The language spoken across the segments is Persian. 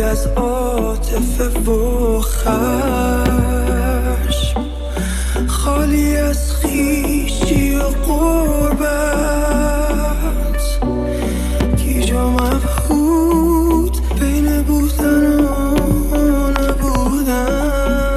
از عاطفه و خشم، خالی از خویشی و غربت، گیجا مبهوت بین بودن و نبودن.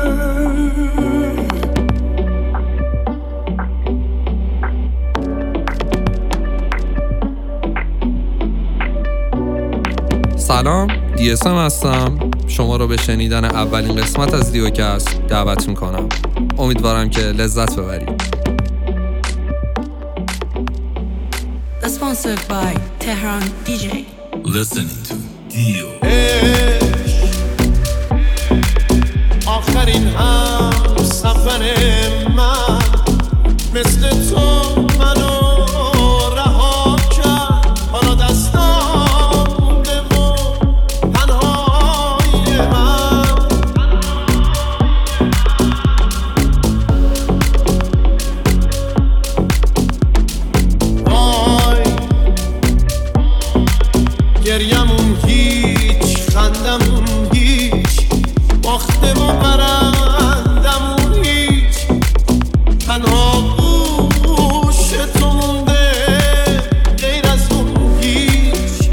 سلام، DSM هستم. شما رو به شنیدن اولین قسمت از دیوکست دعوت میکنم. امیدوارم که لذت ببرید. Sponsored by Tehran DJ. Listening to Dio. آخرین هم سفر من مثل تو منو رها کرد. حالا دستام مونده و تنهای من. وای گریمون هیچ، خندمون هیچ، باختم و برندمون هیچ. تنها گوش تو مونده غیر از اون هیچ.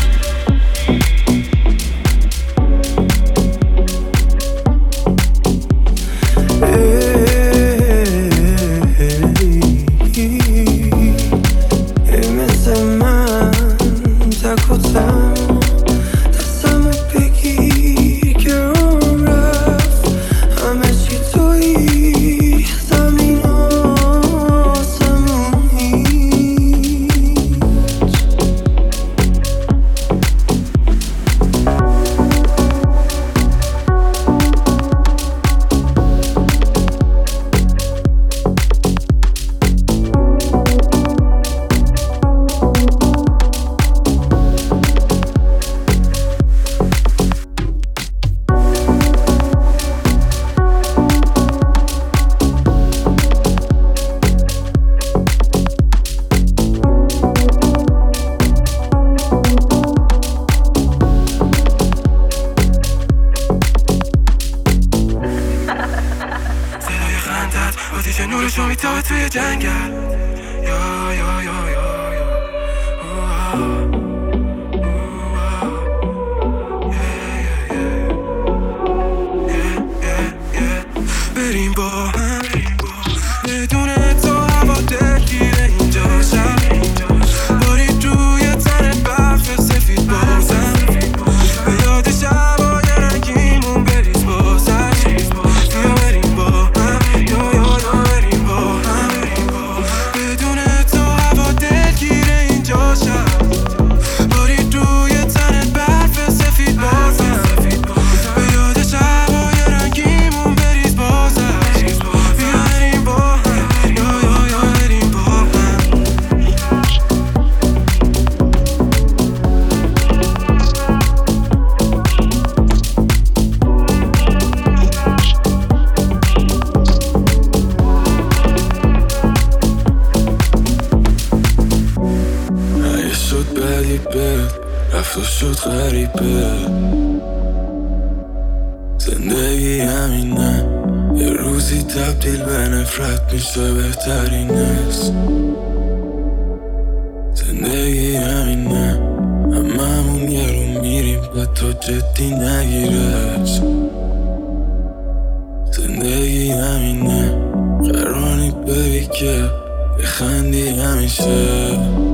ای مثل من تک و تنها دستمو بگیر که اون رفت. همه چی تویی، زمین و آسمون هیچ. صدای خندت آتیش نورشو میتابه توی جنگل. یا یا یا یا یا بریم با هم بدون تو هوا دلگیره اینجا شب. بارید روی تنت برف سفید بازم، به یاد شبای رنگیمون بریز بازش. بیا بریم با هم، یا یا یا بریم با هم. بدون تو هوا دلگیره اینجا شب. بارید روی تنت برف سفید بازم، به یاد شبای رنگیمون بریز بازش. بیا بریم با هم، یا یا یا بریم با هم. اگه شد بدی بد رفت و شد غریبه. زندگی همینه، یه روزی تبدیل به نفرت میشه بهترینست. زندگی همینه، هممون یه رو میریم و تو جدی نگیرش. زندگی همینه، قراری ببی که بخندی همیشه.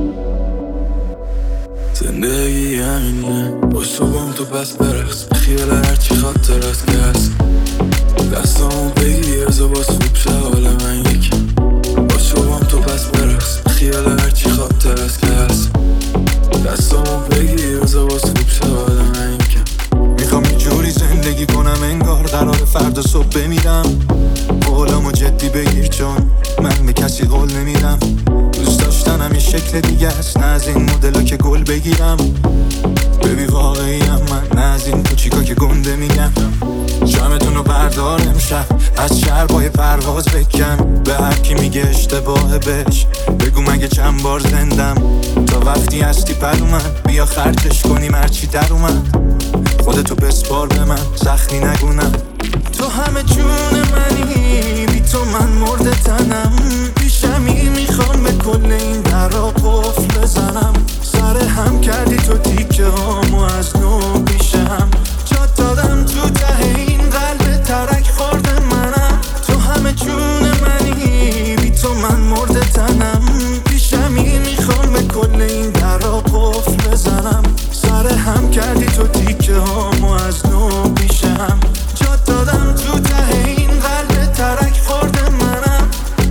زندگی همینه، با صبحم تو پس برقص، بخیال هرچی خاطر از که هست. دستامو بگیر باز خوب شه حال من یکی. با صبحم تو پس برقص، بخیال هرچی خاطر از که هست. دستامو بگیر باز خوب شه حال من یکی. میخوام یه جوری زندگی کنم انگار قرار فردا صبح بمیرم. قولمو جدی بگیر چون من به کسی قول نمیدم. دوست داشتنم یه شکل دیگه است، نه از این مدلا که گل بگیرم. ببین واقعی هم من، نه از این کوچیکا که گنده میگم. شمتونو بردار امشب، از شربای پرواز بکن. به هر کی میگه اشتباهه بهش بگو مگه چند بار زندم. تا وقتی هستی پر اومد، بیا خرجش کنیم هرچی در اومد. خودتو بسپار به من، زخمی نگونم. تو همه جون منی، بی تو من مرده تنم. بیشمی میخوام به کل این درا قفل بزنم. سر هم کردی تو تیکه هامو از نو پیشم. جات دادم تو ته این قلب ترک خورده منم. تو همه جون منی، بی تو من مرده تنم. بیشمی میخوام به کل این درا قفل بزنم. سر هم کردی تو تیکه هامو از نو پیشم. جات دادم تو ته این قلب ترک خورده منم.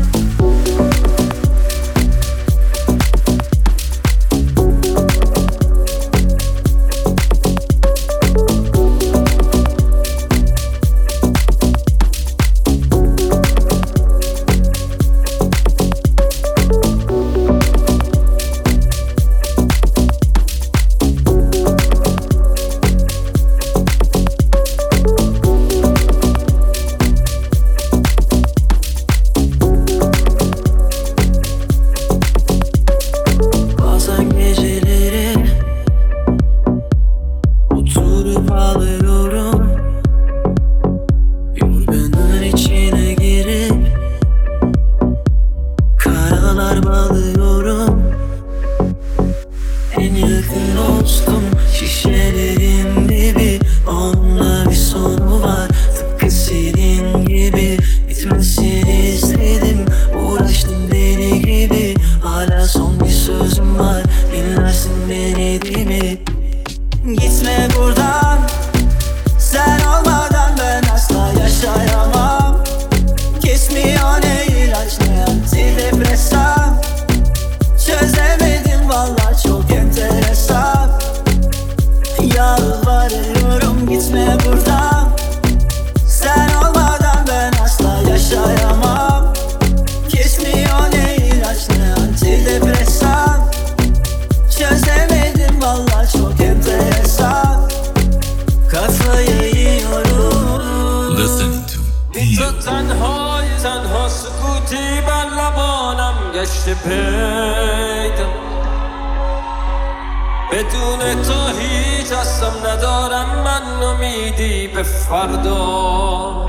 بدون تو هیچ هستم ندارم من امیدی به فردا.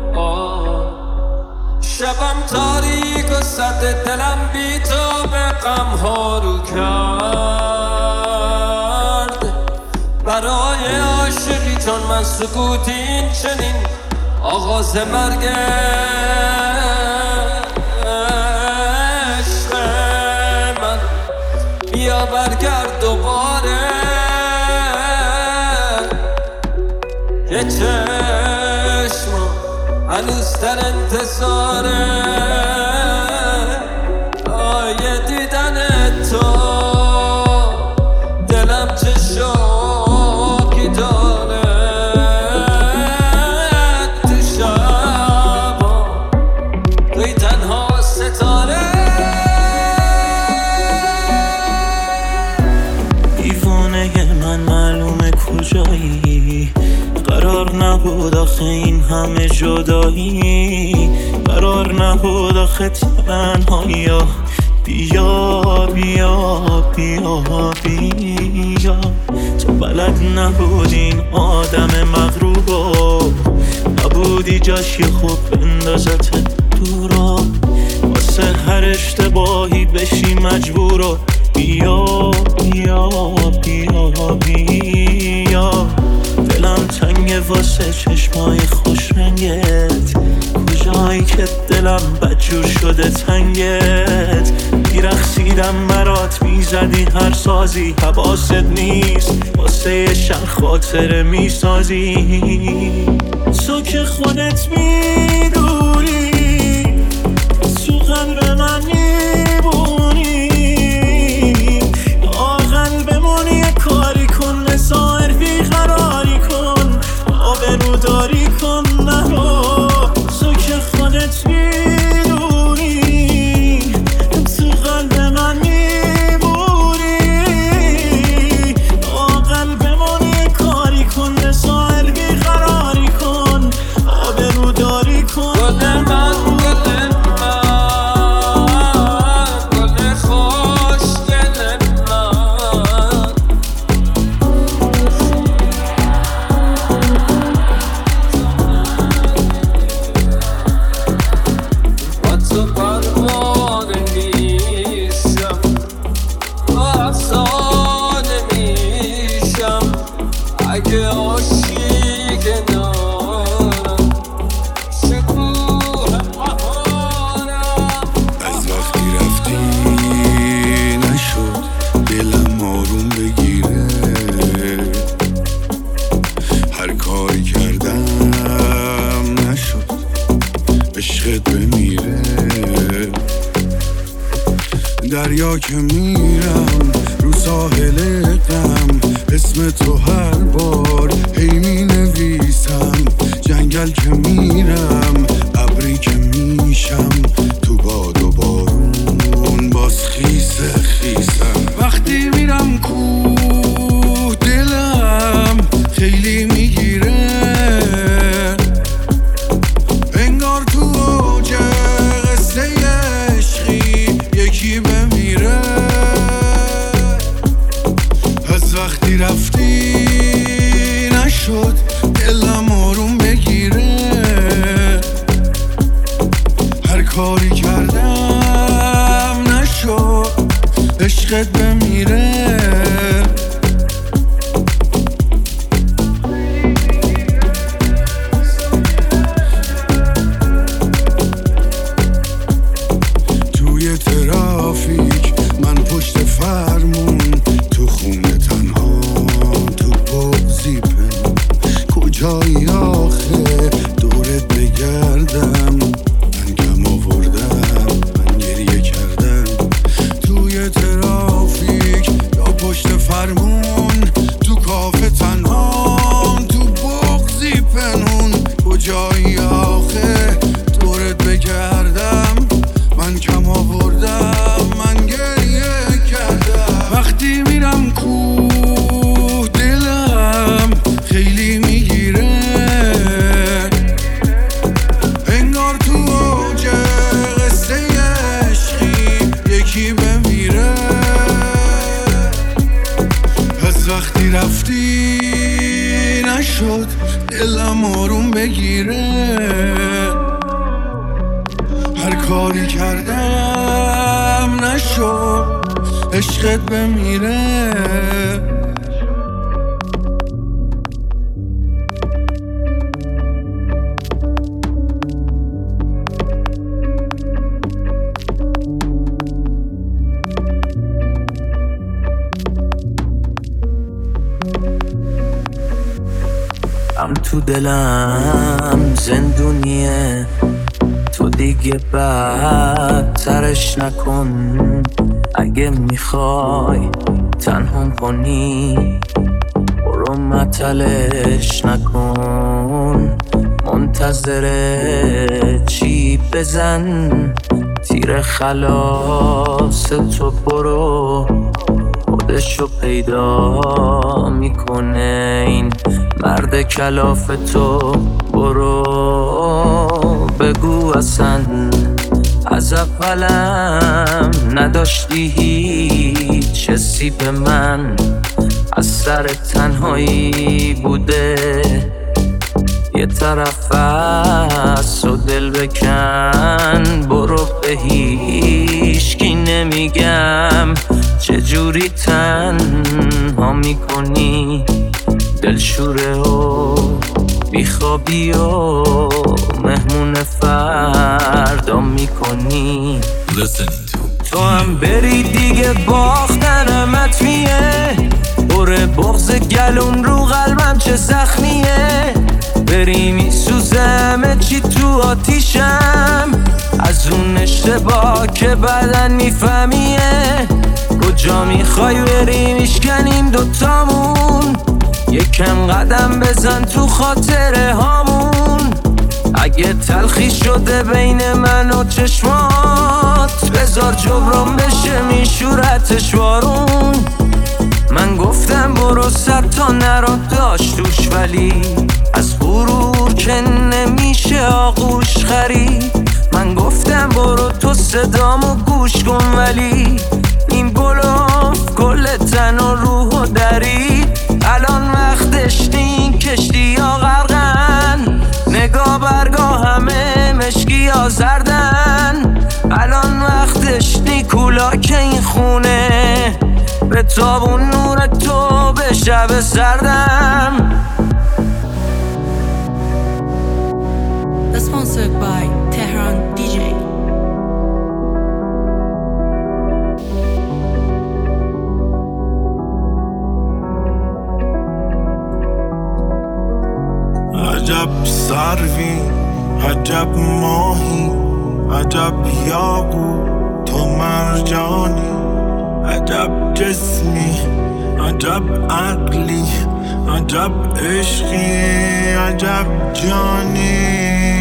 شبم تاریک و سرد دلم بی تو به غم ها رو کرد. برای عاشقی چون من سکوت این چنین آغاز مرگ عشق من. بیا برگرد دوباره یه چشم هنوز در انتظاره آیه دیدن تو. دلم چه شوقی داره تو شبا توی تنها ستاره. دیوانه من معلومه کجایی، قرار نبود آخه این همه جدایی. قرار نبود آخه تنهایی. بیا بیا بیا بیا. تو بلد نبودی این آدم مغرور، نبودی جاش یه خوب بندازت دورا. واسه هر اشتباهی بشی مجبور. بیا بیا بیا بیا. دلم تنگه واسه چشمای خوش رنگت، کجایی که دلم بدجور شده تنگت. میرخصیدم برات میزدی هر سازی، حواست نیست واسه شن خاطره میسازی. تو که خودت میدونی تو قلب من میبونی. قلبمون یه کاری کن، مسائر بیقراری کن، آبروداری کن نرو. تو که خودت میدونی تو قلب من میبونی. قلبمون یه کاری کن، مسائر بیقراری کن، آبروداری کن. گل من گل من دریا که میرم رو ساحل غم، اسم تو هر بار هی می نویسم. جنگل که میرم ابری که میشم، تو باد و بارون باز خیسه خیسم. وقتی میرم کوه دلم خیلی میگیره، انگار تو اوج قصه عشقی یکی بمیره. از وقتی رفتی نشد دلم آروم بگیره، هر کاری کردم نشد عشقت بمیره. توی ترافیک من پشت فرمون، تو خونه تنها تو بغضی پنون. کجایی آخه دورت بگردم، من کم آوردم من گریه کردم. توی ترافیک یا پشت فرمون، تو کافه تنها تو بغضی پنون. کجایی آخه دورت بگردم، من کم آوردم من گریه کردم. وقتی میرم کوه دلم خیلی میگیره، انگار تو اوج قصه عشقی یکی بمیره. از وقتی رفتی نشد دلم آروم بگیره، هر کاری کردم نشد عشقت بمیره. هم تو دلم زندونیه، تو دیگه بدترش نکن. اگه میخوای تنهام کنی برو مطلش نکن. منتظر چی بزن تیر خلاص تو، برو خودشو پیدا میکنه این مرد کلاف تو. برو بگو اصلا از اولم نداشتی هیچ حسی به من، از سر تنهایی بوده یه طرف از و دل بکن. برو به هیچکی نمیگم چجوری تنها میکنی، دلشوره و بیخوابی و مهمون فردا میکنی. تو هم بری دیگه باختنم حتمیه، بره بغض گلوم رو قلبم چه زخمیه. بری میسوزم چی تو آتیشم، از اون اشتباه که بعدن میفهمیه. کجا میخوای بری میشکنیم دوتامون، یکم قدم بزن تو خاطره هامون. اگه تلخی شده بین من و چشمات، بذار جبران بشه میشورتش وارون. من گفتم برو 100 تا نرا داشت توش، ولی از غرور که نمیشه آغوش خرید. من گفتم برو تو صدامو گوش کن، ولی این بلوف کل تن و روح و درید. الان وقتش این کشتی ها غرقن، نگاه برگاه همه مشکی ها زردن. الان وقتش نیکولا که این خونه به تابون نور تو به شب سردم. Sponsored by Tehran DJ. عجب سروی، عجب ماهی، عجب یاقو تو مرجان. جانی، عجب جسمی، عجب عقلی، عجب عشقی، عجب جانی،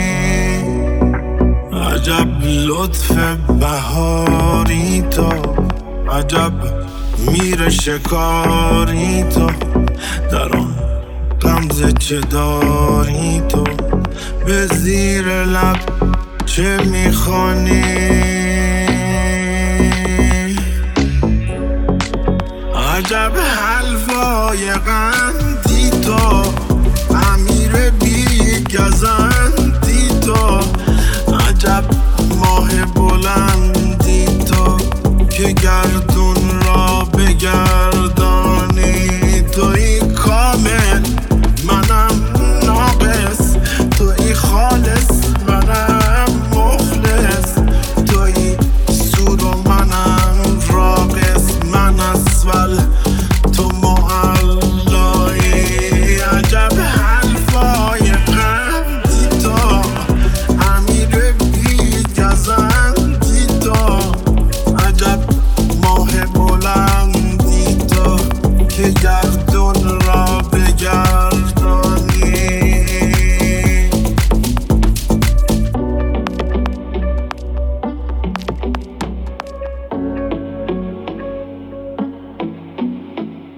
عجب لطف بهاری تو، عجب میره شکاری تو، در آن غمزه چه داری تو، به زیر لب چه میخوانی، عجب حلوای غم